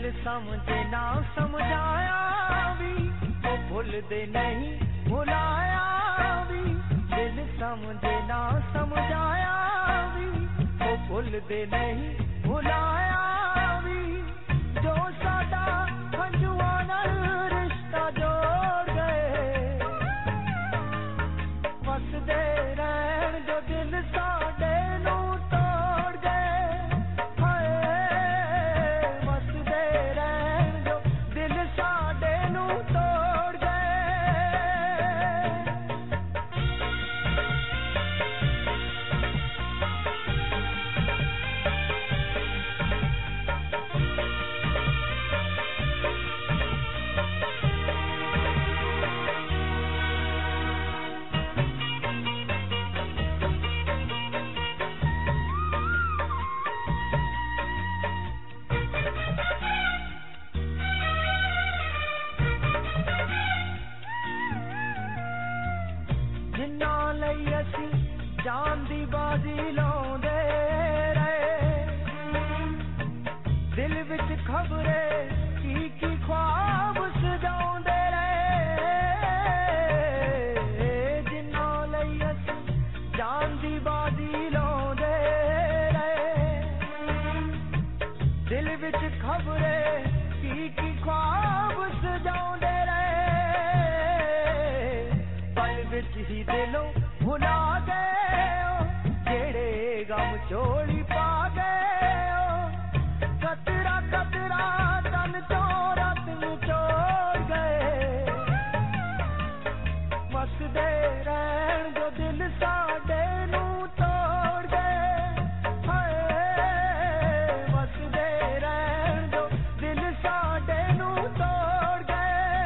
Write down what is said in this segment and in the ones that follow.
दिल समझे ना समझाया भी वो भूलते नहीं भुलाया भी दिल समझे ना समझाया भी वो भूलते नहीं भुलाया भी जो साडा हंजुआ नाल रिश्ता जोड़ गए वसदे रहन जो दिल साडे नू तोड़ गए हाय वसदे रहन जो दिल साडे नू तोड़ गए जिन्ना लई असी जान दी बाजी लाउंदे रहे दिल विच खबरे की ख्वाब सजाउंदे रहे जिन्ना लई असी जान दी बाजी लाउंदे रहे दिल विच खबरे की ख्वाब सजाउंदे पल विच ही दिलों भुला गए जेड़े गम चोली पा गए कतरा कतरा तन चोरत निचोड़ गए वसदे रहन जो दिल साडे नू तोड़ गए हाय वसदे रहन जो दिल साडे नू तोड़ गए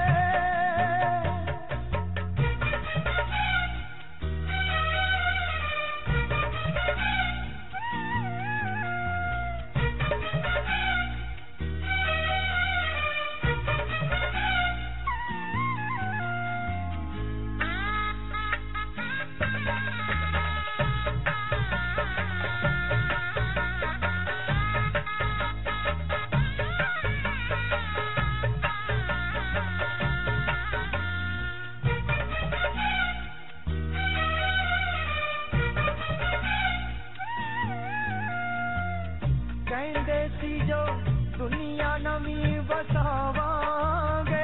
कहंदे सी जो दुनिया नवी वसावांगे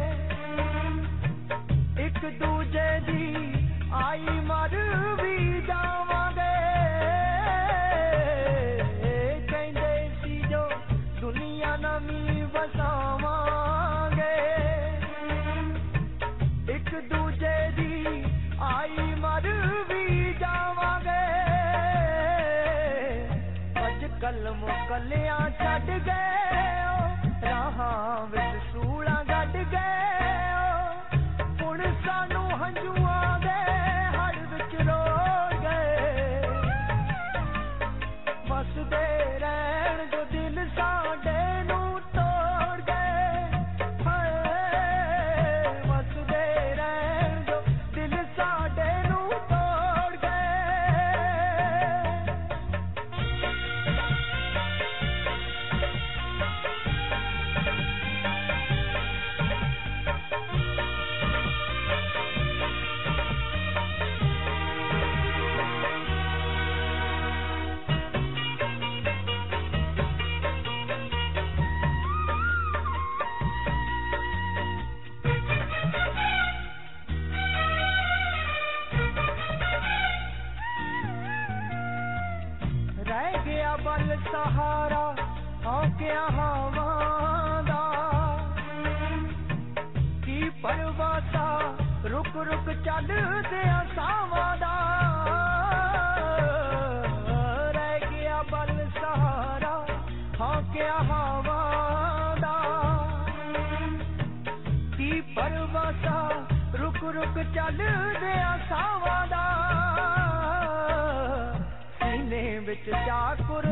एक दूजे दी आई मर भी जावांगे कहंदे सी जो दुनिया नवी वसावांगे एक दूजे दी आई मर भी जावांगे कलम कलियां छड़ गए राहां विच सूलां गड्ड गए हुण सानू हंजुआं दे हड़ विच रोड़ गए वसदे रहन जो दिल साडे नू तोड़ गए हाय वसदे रहन जो दिल साडे नू तोड़ गए रह गया बल सहारा हौकिया हवां दा की परवासा रुक रुक चलदे सावां दा रह गया बल सहारा हौकिया हवां दा की परवासा रुक रुक चलदे सावां दा सीने विच चाकुर